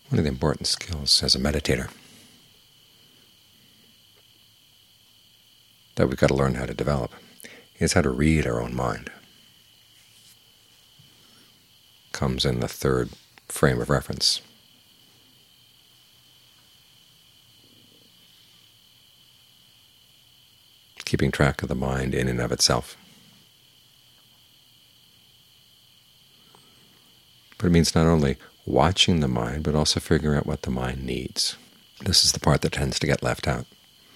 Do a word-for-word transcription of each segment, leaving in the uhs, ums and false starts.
One of the important skills as a meditator that we've got to learn how to develop is how to read our own mind. It comes in the third frame of reference. Keeping track of the mind in and of itself. But it means not only watching the mind, but also figuring out what the mind needs. This is the part that tends to get left out.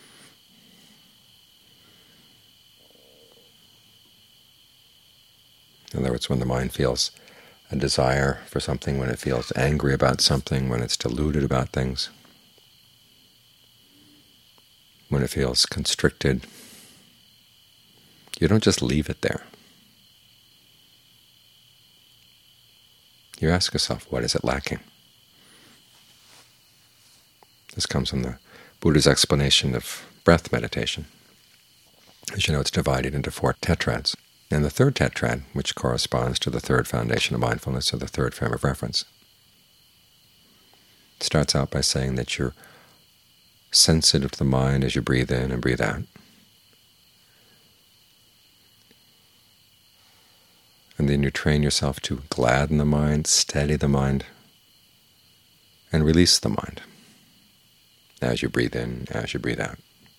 In other words, when the mind feels a desire for something, when it feels angry about something, when it's deluded about things, when it feels constricted, you don't just leave it there. You ask yourself, what is it lacking? This comes from the Buddha's explanation of breath meditation. As you know, it's divided into four tetrads. And the third tetrad, which corresponds to the third foundation of mindfulness, or the third frame of reference, starts out by saying that you're sensitive to the mind as you breathe in and breathe out. And then you train yourself to gladden the mind, steady the mind, and release the mind as you breathe in, as you breathe out.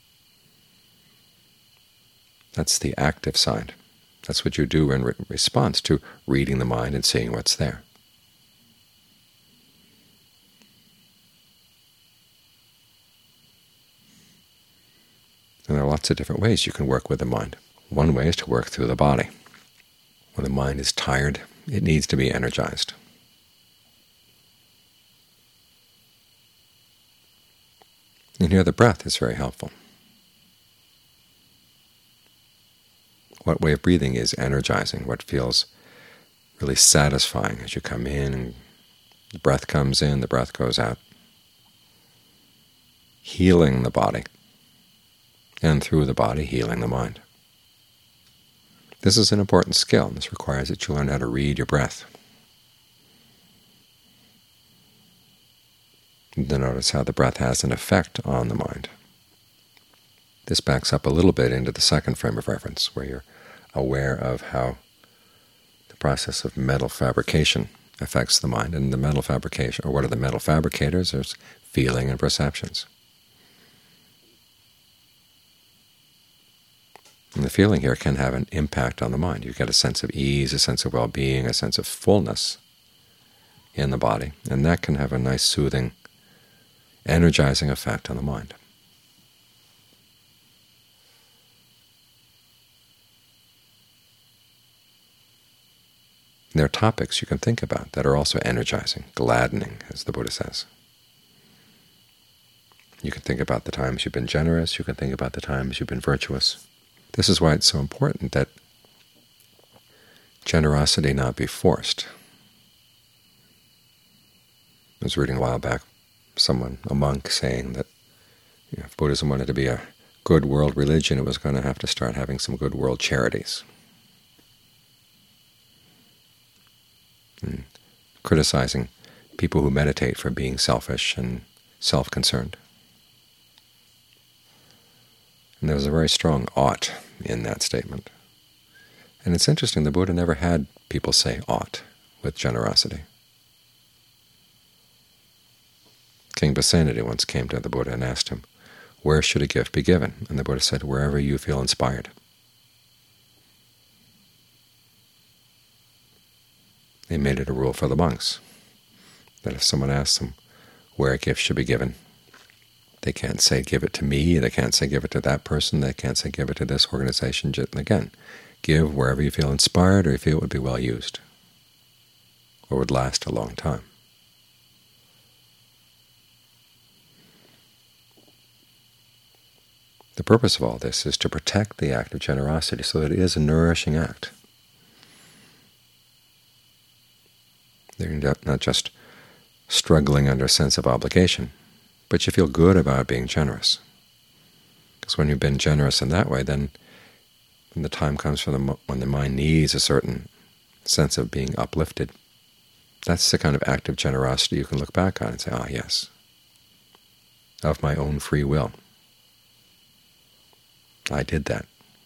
That's the active side. That's what you do in re response to reading the mind and seeing what's there. And there are lots of different ways you can work with the mind. One way is to work through the body. When the mind is tired, it needs to be energized. And here the breath is very helpful. What way of breathing is energizing? What feels really satisfying as you come in and the breath comes in, the breath goes out? Healing the body, and through the body, healing the mind. This is an important skill, and this requires that you learn how to read your breath. And then notice how the breath has an effect on the mind. This backs up a little bit into the second frame of reference, where you're aware of how the process of mental fabrication affects the mind. And the mental fabrication, or what are the mental fabricators? There's feeling and perceptions. And the feeling here can have an impact on the mind. You get a sense of ease, a sense of well-being, a sense of fullness in the body, and that can have a nice, soothing, energizing effect on the mind. There are topics you can think about that are also energizing, gladdening, as the Buddha says. You can think about the times you've been generous. You can think about the times you've been virtuous. This is why it's so important that generosity not be forced. I was reading a while back someone, a monk, saying that you know, if Buddhism wanted to be a good world religion, it was going to have to start having some good world charities. And criticizing people who meditate for being selfish and self-concerned. And there was a very strong ought in that statement. And it's interesting, the Buddha never had people say ought with generosity. King Pasenadi once came to the Buddha and asked him, where should a gift be given? And the Buddha said, wherever you feel inspired. They made it a rule for the monks that if someone asks them where a gift should be given, they can't say, give it to me, they can't say, give it to that person, they can't say, give it to this organization. Again, give wherever you feel inspired or you feel it would be well used or would last a long time. The purpose of all this is to protect the act of generosity so that it is a nourishing act. They're not just struggling under a sense of obligation, but you feel good about being generous. Because when you've been generous in that way, then when the time comes for the when the mind needs a certain sense of being uplifted, That's the kind of act of generosity you can look back on and say, ah, yes, of my own free will, I did that.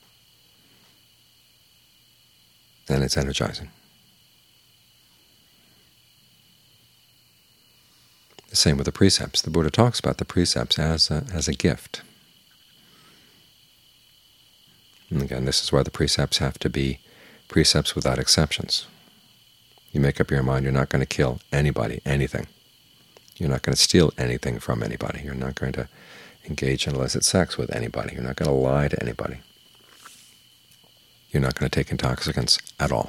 And it's energizing. The same with the precepts. The Buddha talks about the precepts as a, as a gift. And again, this is why the precepts have to be precepts without exceptions. You make up your mind you're not going to kill anybody, anything. You're not going to steal anything from anybody. You're not going to engage in illicit sex with anybody. You're not going to lie to anybody. You're not going to take intoxicants at all.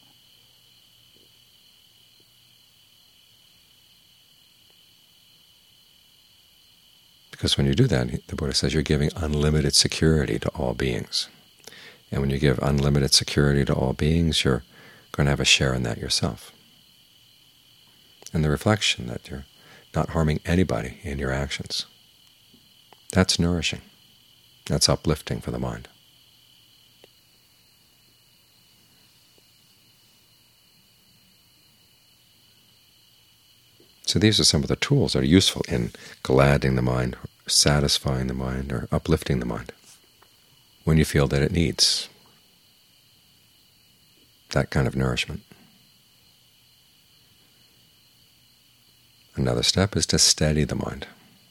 Because when you do that, the Buddha says you're giving unlimited security to all beings. And when you give unlimited security to all beings, you're going to have a share in that yourself. And the reflection that you're not harming anybody in your actions, that's nourishing. That's uplifting for the mind. So these are some of the tools that are useful in gladdening the mind, or satisfying the mind, or uplifting the mind when you feel that it needs that kind of nourishment. Another step is to steady the mind.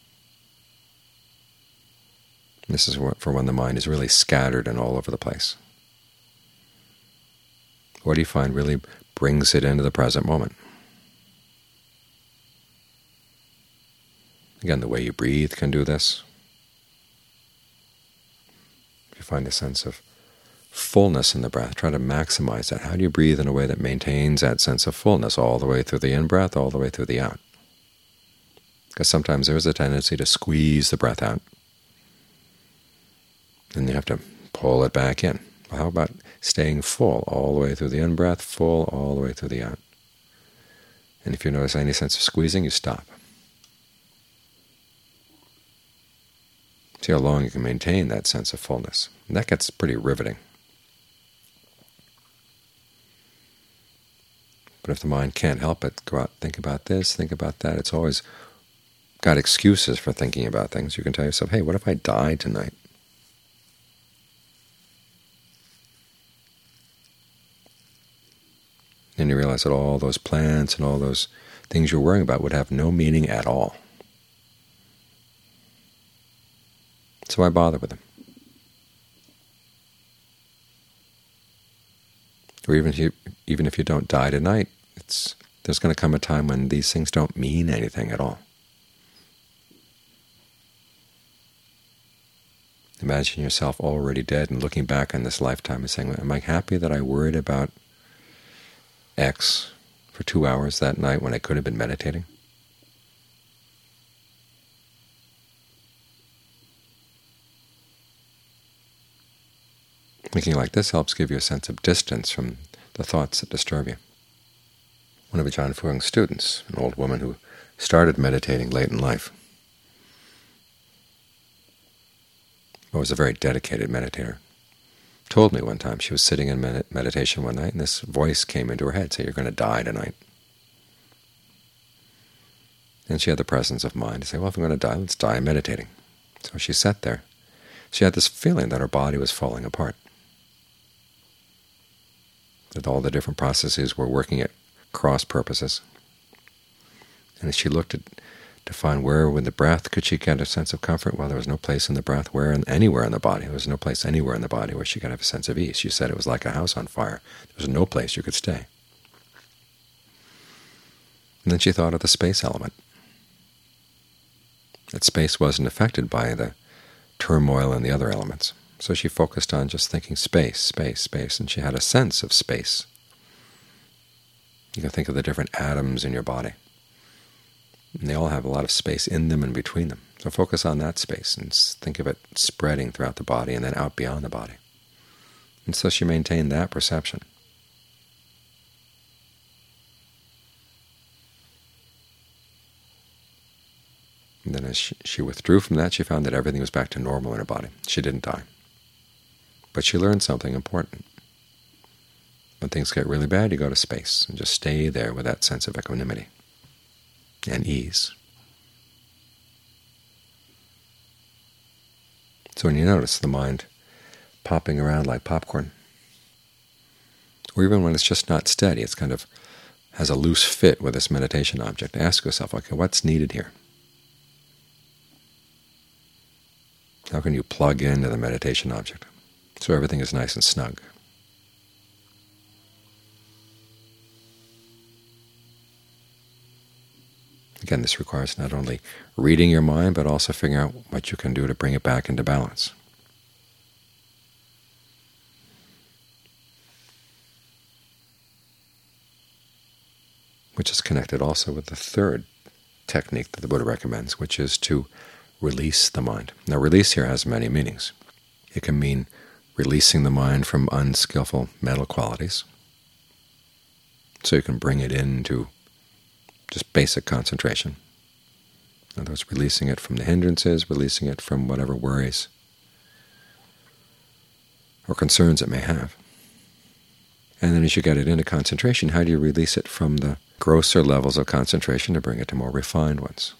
This is for when the mind is really scattered and all over the place. What do you find really brings it into the present moment? Again, the way you breathe can do this. If you find a sense of fullness in the breath, try to maximize that. How do you breathe in a way that maintains that sense of fullness all the way through the in-breath, all the way through the out? Because sometimes there is a tendency to squeeze the breath out, and you have to pull it back in. Well, how about staying full all the way through the in-breath, full all the way through the out? And if you notice any sense of squeezing, you stop. See how long you can maintain that sense of fullness. And that gets pretty riveting. But if the mind can't help it, go out, think about this, think about that. It's always got excuses for thinking about things. You can tell yourself, hey, what if I die tonight? And you realize that all those plans and all those things you're worrying about would have no meaning at all. So why bother with them? Or even if you, even if you don't die tonight, it's, there's going to come a time when these things don't mean anything at all. Imagine yourself already dead and looking back on this lifetime and saying, am I happy that I worried about X for two hours that night when I could have been meditating? Thinking like this helps give you a sense of distance from the thoughts that disturb you. One of Ajaan Fuang's students, an old woman who started meditating late in life, but was a very dedicated meditator, told me one time she was sitting in med meditation one night, and this voice came into her head, saying, you're going to die tonight. And she had the presence of mind to say, well, if I'm going to die, let's die meditating. So she sat there. She had this feeling that her body was falling apart, that all the different processes were working at cross purposes. And as she looked at, to find where with the breath could she get a sense of comfort, well, there was no place in the breath where in, anywhere in the body. There was no place anywhere in the body where she could have a sense of ease. She said it was like a house on fire. There was no place you could stay. And then she thought of the space element. That space wasn't affected by the turmoil in the other elements. So she focused on just thinking space, space, space, and she had a sense of space. You can think of the different atoms in your body. And they all have a lot of space in them and between them. So focus on that space and think of it spreading throughout the body and then out beyond the body. And so she maintained that perception. And then as she, she withdrew from that, she found that everything was back to normal in her body. She didn't die. But she learned something important. That things get really bad, you go to space and just stay there with that sense of equanimity and ease. So when you notice the mind popping around like popcorn, or even when it's just not steady, it's kind of has a loose fit with this meditation object, ask yourself, okay, what's needed here? How can you plug into the meditation object so everything is nice and snug? Again, this requires not only reading your mind, but also figuring out what you can do to bring it back into balance. Which is connected also with the third technique that the Buddha recommends, which is to release the mind. Now, release here has many meanings. It can mean releasing the mind from unskillful mental qualities, so you can bring it into just basic concentration. In other words, releasing it from the hindrances, releasing it from whatever worries or concerns it may have. And then as you get it into concentration, how do you release it from the grosser levels of concentration to bring it to more refined ones?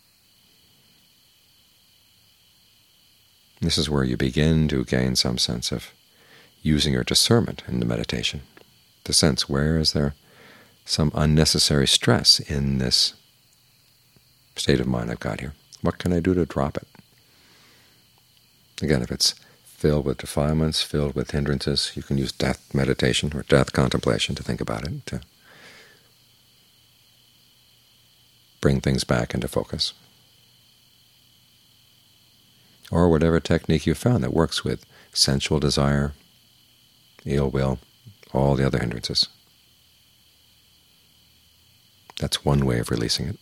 This is where you begin to gain some sense of using your discernment in the meditation, to sense where is there some unnecessary stress in this state of mind I've got here. What can I do to drop it? Again, if it's filled with defilements, filled with hindrances, you can use death meditation or death contemplation to think about it, to bring things back into focus. Or whatever technique you found that works with sensual desire, ill will, all the other hindrances. That's one way of releasing it.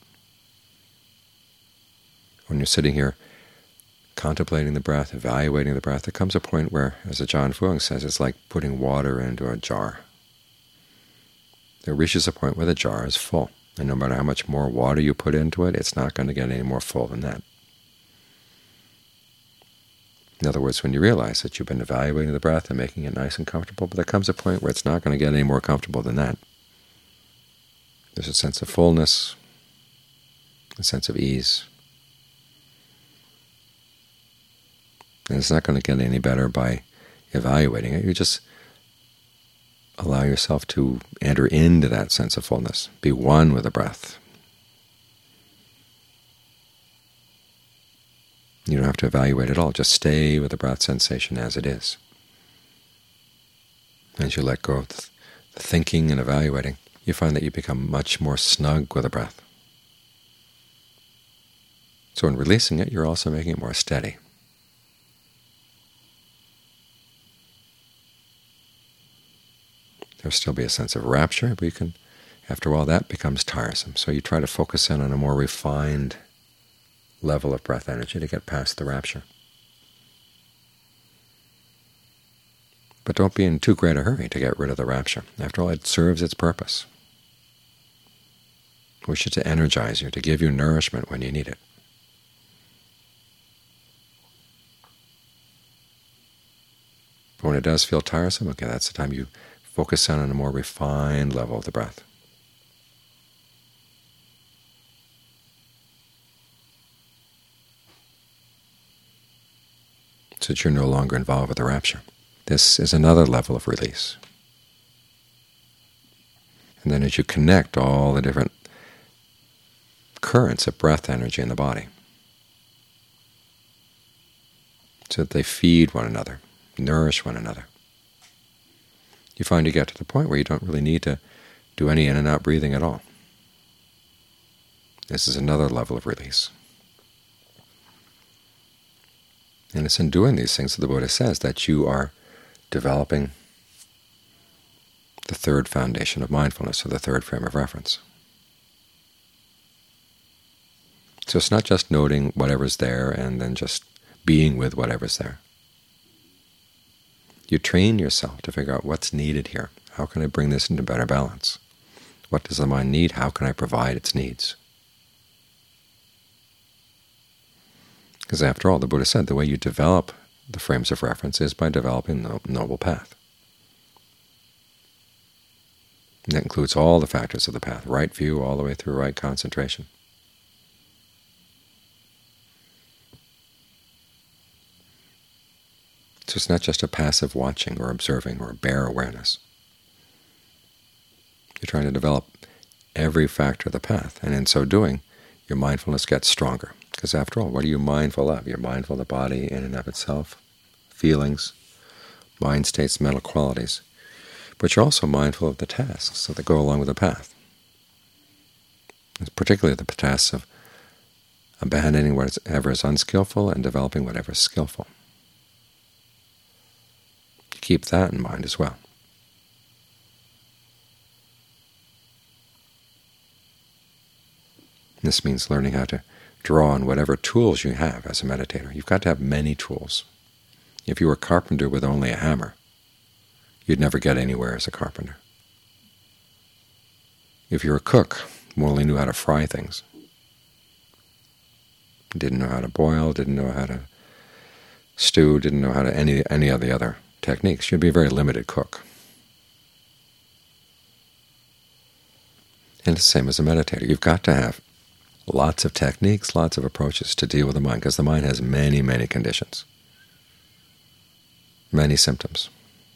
When you're sitting here contemplating the breath, evaluating the breath, there comes a point where, as Ajaan Fuang says, it's like putting water into a jar. There reaches a point where the jar is full, and no matter how much more water you put into it, it's not going to get any more full than that. In other words, when you realize that you've been evaluating the breath and making it nice and comfortable, but there comes a point where it's not going to get any more comfortable than that. There's a sense of fullness, a sense of ease. And it's not going to get any better by evaluating it. You just allow yourself to enter into that sense of fullness, be one with the breath. You don't have to evaluate at all. Just stay with the breath sensation as it is. As you let go of the thinking and evaluating, you find that you become much more snug with the breath. So in releasing it, you're also making it more steady. There'll still be a sense of rapture, but you can, after a while, that becomes tiresome. So you try to focus in on a more refined level of breath energy to get past the rapture. But don't be in too great a hurry to get rid of the rapture. After all, it serves its purpose. Wish it to energize you, to give you nourishment when you need it. But when it does feel tiresome, okay, that's the time you focus on a more refined level of the breath. So that you're no longer involved with the rapture. This is another level of release. And then as you connect all the different currents of breath energy in the body, so that they feed one another, nourish one another, you find you get to the point where you don't really need to do any in and out breathing at all. This is another level of release. And it's in doing these things that the Buddha says that you are developing the third foundation of mindfulness, or the third frame of reference. So it's not just noting whatever's there and then just being with whatever's there. You train yourself to figure out what's needed here. How can I bring this into better balance? What does the mind need? How can I provide its needs? Because after all, the Buddha said the way you develop the frames of reference is by developing the Noble Path. And that includes all the factors of the path, right view all the way through right concentration. So it's not just a passive watching or observing or a bare awareness. You're trying to develop every factor of the path, and in so doing, your mindfulness gets stronger. Because after all, what are you mindful of? You're mindful of the body in and of itself, feelings, mind states, mental qualities. But you're also mindful of the tasks that go along with the path, particularly the tasks of abandoning whatever is unskillful and developing whatever is skillful. You keep that in mind as well. This means learning how to draw on whatever tools you have as a meditator. You've got to have many tools. If you were a carpenter with only a hammer, you'd never get anywhere as a carpenter. If you're a cook who only knew how to fry things, didn't know how to boil, didn't know how to stew, didn't know how to any any of the other techniques, you'd be a very limited cook. And it's the same as a meditator. You've got to have lots of techniques, lots of approaches to deal with the mind, because the mind has many, many conditions, many symptoms.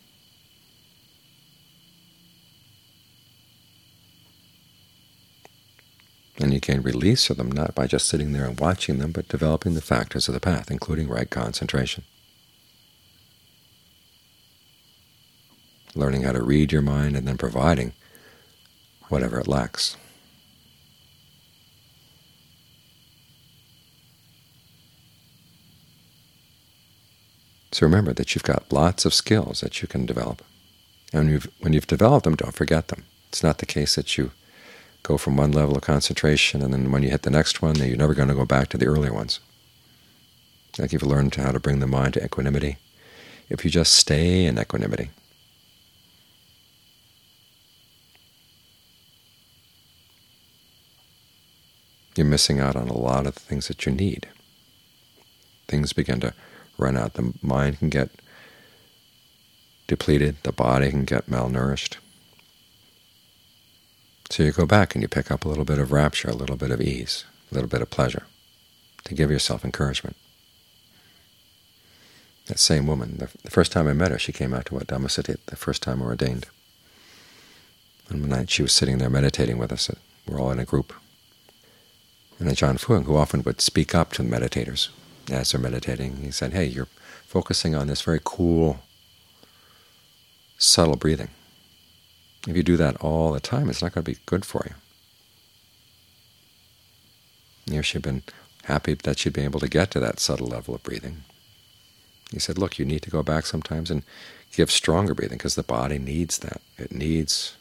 And you gain release of them not by just sitting there and watching them, but developing the factors of the path, including right concentration. Learning how to read your mind and then providing whatever it lacks. So remember that you've got lots of skills that you can develop. And you've, when you've developed them, don't forget them. It's not the case that you go from one level of concentration and then when you hit the next one, you're never going to go back to the earlier ones. Like you've learned how to bring the mind to equanimity. If you just stay in equanimity, you're missing out on a lot of the things that you need. Things begin to run out. The mind can get depleted. The body can get malnourished. So you go back and you pick up a little bit of rapture, a little bit of ease, a little bit of pleasure, to give yourself encouragement. That same woman, the, the first time I met her, she came out to Wat Dhammasati, the first time we were ordained. And one night she was sitting there meditating with us. We're all in a group. And Ajahn Fuang, who often would speak up to the meditators as they're meditating, he said, "Hey, you're focusing on this very cool, subtle breathing. If you do that all the time, it's not going to be good for you." You know, she'd been happy that she'd been able to get to that subtle level of breathing. He said, look, you need to go back sometimes and give stronger breathing, because the body needs that. It needs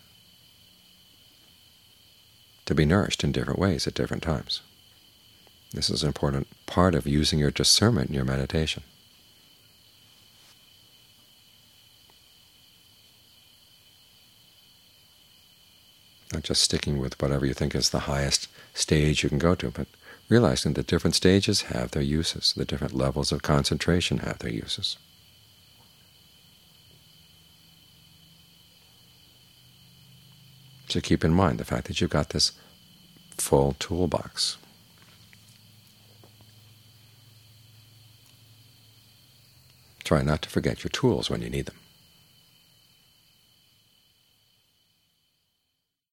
to be nourished in different ways at different times. This is an important part of using your discernment in your meditation. Not just sticking with whatever you think is the highest stage you can go to, but realizing that different stages have their uses, the different levels of concentration have their uses. So keep in mind the fact that you've got this full toolbox. Try not to forget your tools when you need them.